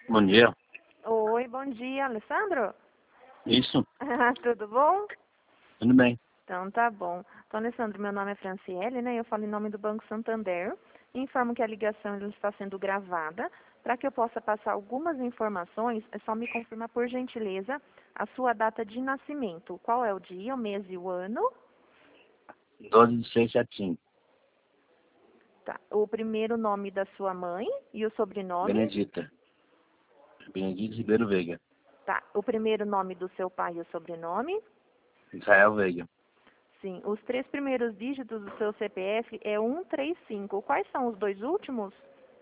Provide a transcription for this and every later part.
Bom dia. Oi, bom dia, Alessandro? Isso, Tudo bom? tudo bem. Então tá bom. Então, Alessandro, meu nome é Franciele, né? Eu falo em nome do Banco Santander. Informo que a ligação ela está sendo gravada. Para que eu possa passar algumas informações, é só me confirmar, por gentileza, a sua data de nascimento. Qual é o dia, o mês e o ano? 12 de 6 certinho. Tá. O primeiro nome da sua mãe e o sobrenome? Benedita. Benedito Ribeiro Veiga. Tá. O primeiro nome do seu pai e o sobrenome? Israel Veiga. Sim. Os 3 primeiros dígitos do seu CPF é 135. Quais são os 2 últimos?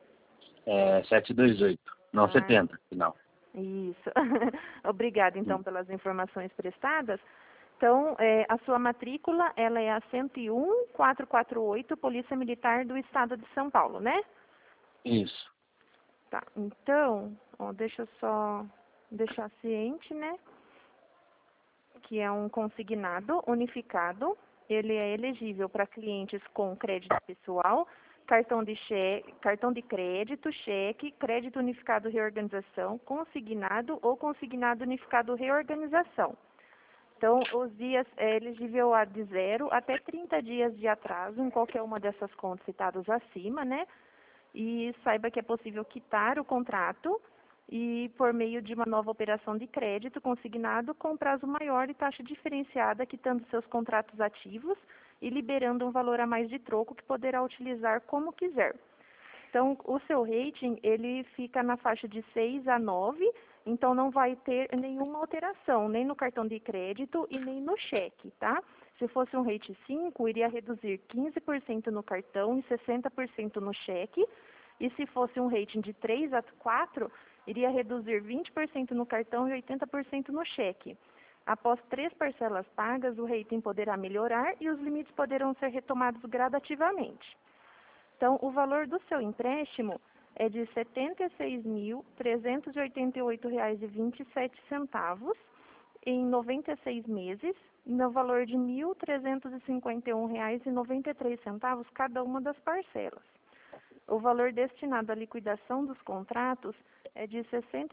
728. Não, Ah, 70, final. isso. Obrigada, então, Hum. pelas informações prestadas. Então, a sua matrícula, ela é a 101448, Polícia Militar do Estado de São Paulo, né? Isso. Tá. Então, ó, deixa eu só deixar ciente, né? Que é um consignado unificado. Ele é elegível para clientes com crédito pessoal, cartão de crédito, cheque, crédito unificado reorganização, consignado ou consignado unificado reorganização. Então, os dias é elegível a de 0 até 30 dias de atraso em qualquer uma dessas contas citadas acima, né? E saiba que é possível quitar o contrato e por meio de uma nova operação de crédito consignado com prazo maior e taxa diferenciada, quitando seus contratos ativos e liberando um valor a mais de troco que poderá utilizar como quiser. Então, o seu rating, ele fica na faixa de 6 a 9, então não vai ter nenhuma alteração, nem no cartão de crédito e nem no cheque, tá? Se fosse um rate 5, iria reduzir 15% no cartão e 60% no cheque. E se fosse um rating de 3 a 4, iria reduzir 20% no cartão e 80% no cheque. Após 3 parcelas pagas, o rating poderá melhorar e os limites poderão ser retomados gradativamente. Então, o valor do seu empréstimo é de R$ 76.388,27 em 96 meses, no valor de R$ 1.351,93 cada uma das parcelas. O valor destinado à liquidação dos contratos é de R$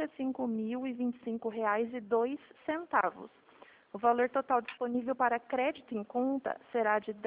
65.025,02. O valor total disponível para crédito em conta será de R$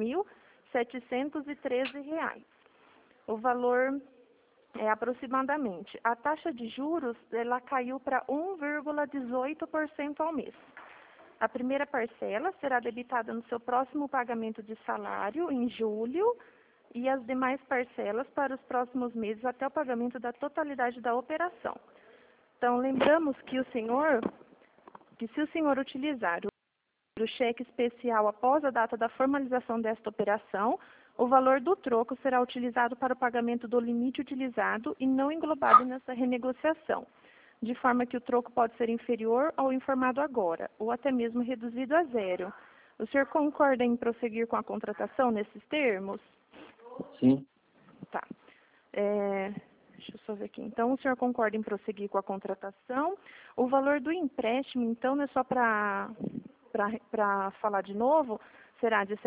10.713. O valor é aproximadamente. A taxa de juros ela caiu para 1,18% ao mês. A primeira parcela será debitada no seu próximo pagamento de salário, em julho, e as demais parcelas para os próximos meses até o pagamento da totalidade da operação. Então, lembramos que se o senhor utilizar o cheque especial após a data da formalização desta operação, o valor do troco será utilizado para o pagamento do limite utilizado e não englobado nessa renegociação, de forma que o troco pode ser inferior ao informado agora, ou até mesmo reduzido a 0. O senhor concorda em prosseguir com a contratação nesses termos? Sim. Tá. Deixa eu só ver aqui. Então, o senhor concorda em prosseguir com a contratação. O valor do empréstimo, então, é só para falar de novo, será de R$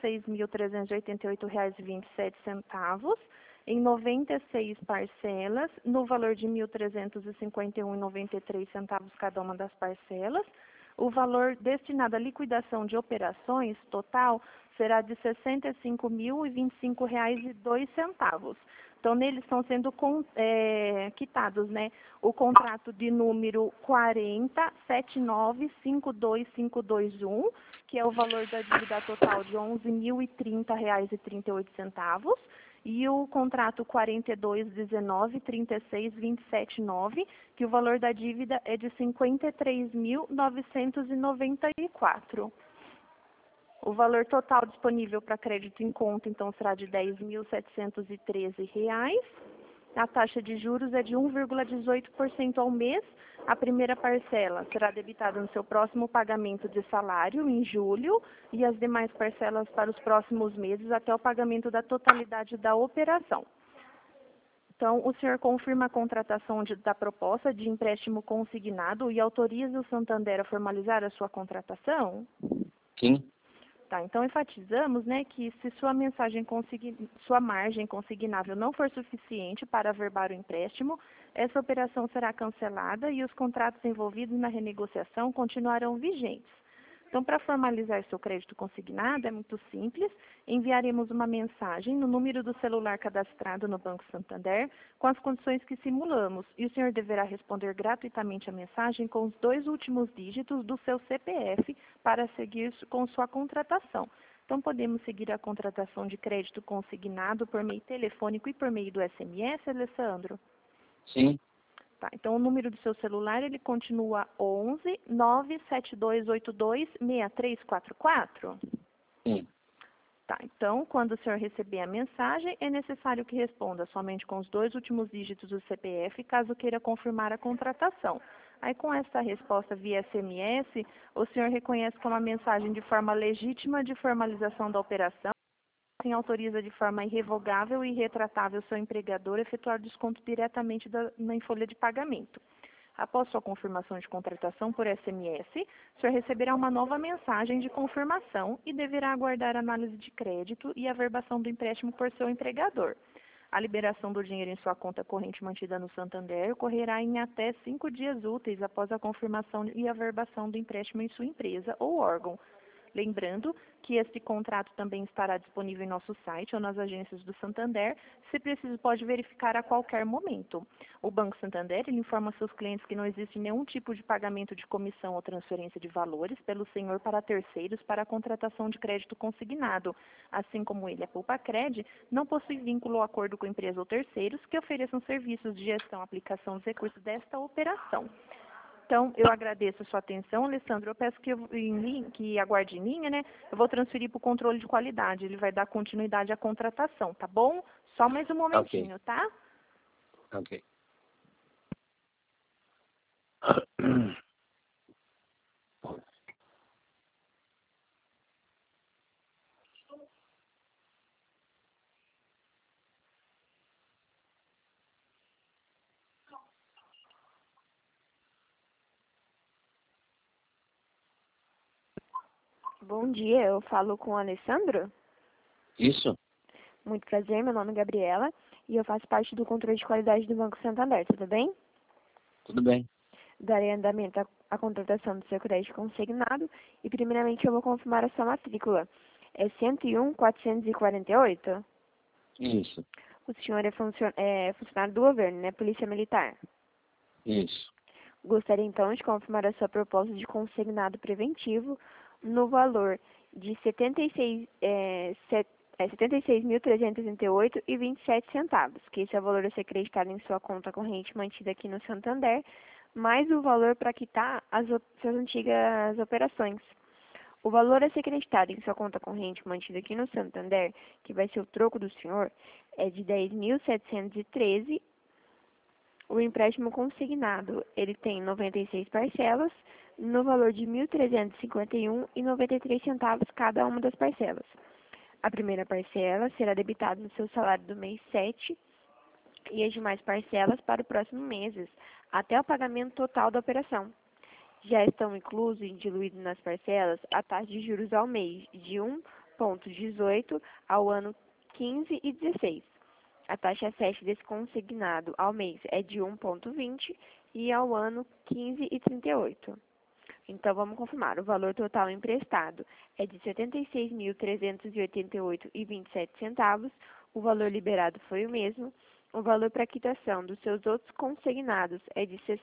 76.388,27 em 96 parcelas, no valor de R$ 1.351,93 cada uma das parcelas. O valor destinado à liquidação de operações total será de R$ 65.025,02. Então, neles estão sendo quitados, né, o contrato de número 40795251, que é o valor da dívida total de R$ 11.030,38, e o contrato 42193627,9, que o valor da dívida é de R$ 53.994. O valor total disponível para crédito em conta, então, será de R$ 10.713. A taxa de juros é de 1,18% ao mês. A primeira parcela será debitada no seu próximo pagamento de salário, em julho, e as demais parcelas para os próximos meses até o pagamento da totalidade da operação. Então, o senhor confirma a contratação da proposta de empréstimo consignado e autoriza o Santander a formalizar a sua contratação? Sim. Tá, então enfatizamos, né, que se sua margem consignável não for suficiente para averbar o empréstimo, essa operação será cancelada e os contratos envolvidos na renegociação continuarão vigentes. Então, para formalizar seu crédito consignado, é muito simples. Enviaremos uma mensagem no número do celular cadastrado no Banco Santander com as condições que simulamos e o senhor deverá responder gratuitamente a mensagem com os 2 últimos dígitos do seu CPF para seguir com sua contratação. Então, podemos seguir a contratação de crédito consignado por meio telefônico e por meio do SMS, Alessandro? Sim. Tá, então o número do seu celular, ele continua 11 97282 6344? Sim. Tá, então quando o senhor receber a mensagem, é necessário que responda somente com os 2 últimos dígitos do CPF, caso queira confirmar a contratação. Aí com essa resposta via SMS, o senhor reconhece como a mensagem de forma legítima de formalização da operação, assim autoriza de forma irrevogável e irretratável seu empregador a efetuar desconto diretamente em folha de pagamento. Após sua confirmação de contratação por SMS, o senhor receberá uma nova mensagem de confirmação e deverá aguardar a análise de crédito e a averbação do empréstimo por seu empregador. A liberação do dinheiro em sua conta corrente mantida no Santander ocorrerá em até 5 dias úteis após a confirmação e averbação do empréstimo em sua empresa ou órgão. Lembrando que este contrato também estará disponível em nosso site ou nas agências do Santander. Se preciso, pode verificar a qualquer momento. O Banco Santander ele informa seus clientes que não existe nenhum tipo de pagamento de comissão ou transferência de valores pelo senhor para terceiros para a contratação de crédito consignado. Assim como ele, a Poupa-Cred, não possui vínculo ou acordo com empresa ou terceiros que ofereçam serviços de gestão e aplicação dos recursos desta operação. Então, eu agradeço a sua atenção, Alessandro. Eu peço que aguarde em linha, né? Eu vou transferir para o controle de qualidade. Ele vai dar continuidade à contratação, tá bom? Só mais um momentinho, tá? Ok. Bom dia, eu falo com o Alessandro. Isso? Muito prazer, meu nome é Gabriela e eu faço parte do controle de qualidade do Banco Santander, tudo bem? Tudo bem. Darei andamento à contratação do seu crédito consignado e primeiramente eu vou confirmar a sua matrícula. É 101.448? Isso. O senhor é funcionário do governo, né? Polícia Militar. Isso. Gostaria então de confirmar a sua proposta de consignado preventivo no valor de R$ 76.338,27, que esse é o valor a ser acreditado em sua conta corrente mantida aqui no Santander, mais o valor para quitar suas antigas operações. O valor a ser acreditado em sua conta corrente mantida aqui no Santander, que vai ser o troco do senhor, é de 10.713. O empréstimo consignado, ele tem 96 parcelas, no valor de R$ 1.351,93 cada uma das parcelas. A primeira parcela será debitada no seu salário do mês 7 e as demais parcelas para os próximos meses, até o pagamento total da operação. Já estão inclusos e diluídos nas parcelas a taxa de juros ao mês de 1,18 ao ano 15 e 16. A taxa 7 desse consignado ao mês é de 1,20 e ao ano 15 e 38. Então, vamos confirmar. O valor total emprestado é de R$ 76.388,27. O valor liberado foi o mesmo. O valor para quitação dos seus outros consignados é de R$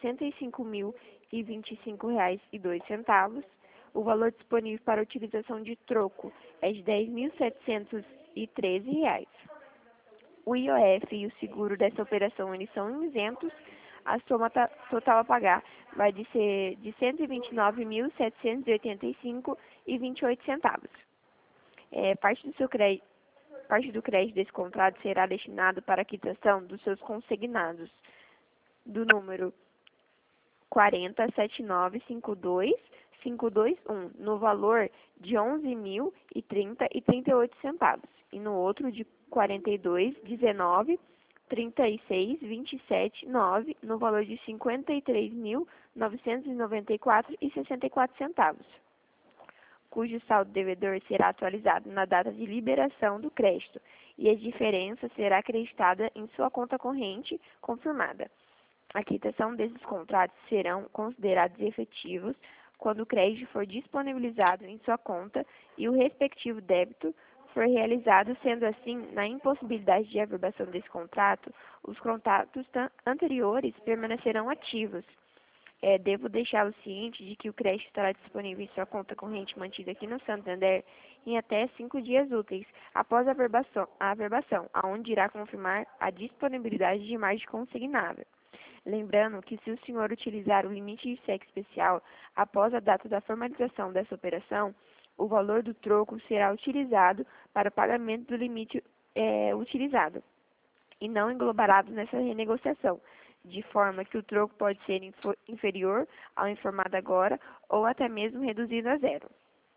65.025,02. O valor disponível para utilização de troco é de R$ 10.713. O IOF e o seguro dessa operação eles são isentos. A soma total a pagar vai ser de R$ 129.785,28. Parte do crédito desse contrato será destinado para a quitação dos seus consignados do número 407952.521 no valor de R$ 11.030,38 e no outro de 42193627,9 no valor de R$ 53.994,64. cujo saldo devedor será atualizado na data de liberação do crédito e a diferença será acreditada em sua conta corrente confirmada. A quitação desses contratos serão considerados efetivos quando o crédito for disponibilizado em sua conta e o respectivo débito for realizado, sendo assim, na impossibilidade de averbação desse contrato, os contratos anteriores permanecerão ativos. Devo deixá-lo ciente de que o crédito estará disponível em sua conta corrente mantida aqui no Santander em até 5 dias úteis após a averbação, aonde irá confirmar a disponibilidade de margem consignável. Lembrando que se o senhor utilizar o limite de cheque especial após a data da formalização dessa operação, o valor do troco será utilizado para o pagamento do limite utilizado e não englobarado nessa renegociação, de forma que o troco pode ser inferior ao informado agora ou até mesmo reduzido a zero.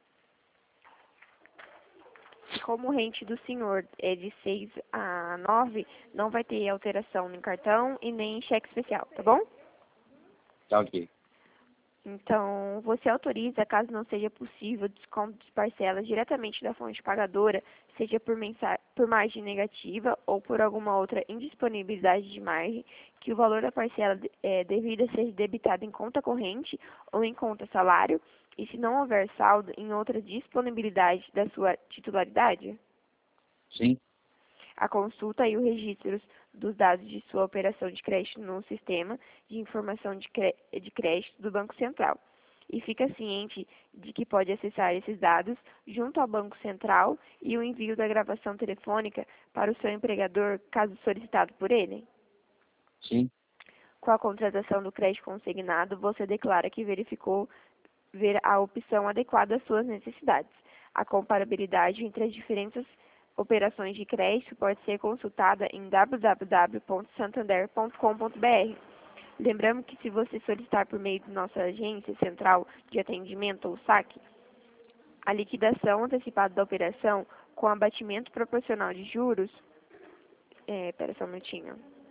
Como o rente do senhor é de 6 a 9, não vai ter alteração em cartão e nem em cheque especial, tá bom? Tá ok. Então, você autoriza, caso não seja possível, desconto de parcelas diretamente da fonte pagadora, seja por margem negativa ou por alguma outra indisponibilidade de margem, que o valor da parcela devida seja debitado em conta corrente ou em conta salário, e se não houver saldo em outra disponibilidade da sua titularidade? Sim. A consulta e o registro dos dados de sua operação de crédito no sistema de informação de crédito do Banco Central. E fica ciente de que pode acessar esses dados junto ao Banco Central e o envio da gravação telefônica para o seu empregador, caso solicitado por ele. Sim. Com a contratação do crédito consignado, você declara que verificou ver a opção adequada às suas necessidades. A comparabilidade entre as diferentes operações de crédito pode ser consultada em www.santander.com.br. Lembrando que se você solicitar por meio de nossa agência central de atendimento ou saque, a liquidação antecipada da operação com abatimento proporcional de juros, espera só um minutinho.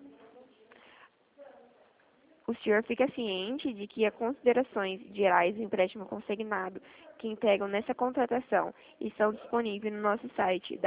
O senhor fica ciente de que as considerações gerais do empréstimo consignado que integram nessa contratação estão disponíveis no nosso site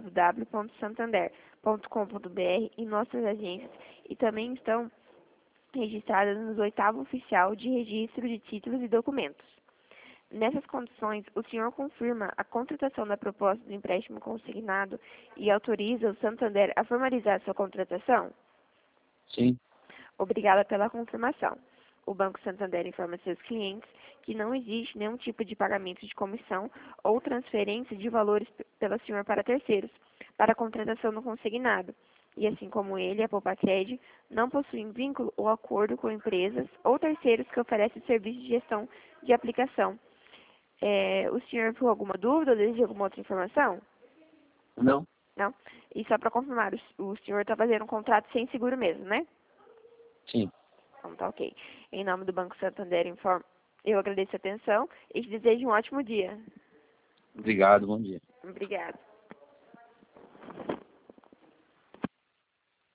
www.santander.com.br e nossas agências e também estão registradas no 8º Oficial de Registro de Títulos e Documentos. Nessas condições, o senhor confirma a contratação da proposta do empréstimo consignado e autoriza o Santander a formalizar sua contratação? Sim. Obrigada pela confirmação. O Banco Santander informa seus clientes que não existe nenhum tipo de pagamento de comissão ou transferência de valores pelo senhor para terceiros, para a contratação do consignado. E assim como ele, a Poupa-Cred não possuem vínculo ou acordo com empresas ou terceiros que oferecem serviço de gestão de aplicação. O senhor viu alguma dúvida ou deseja alguma outra informação? Não. Não? E só para confirmar, o senhor está fazendo um contrato sem seguro mesmo, né? Sim. Então tá ok. Em nome do Banco Santander, eu agradeço a atenção e te desejo um ótimo dia. Obrigado, bom dia. Obrigada.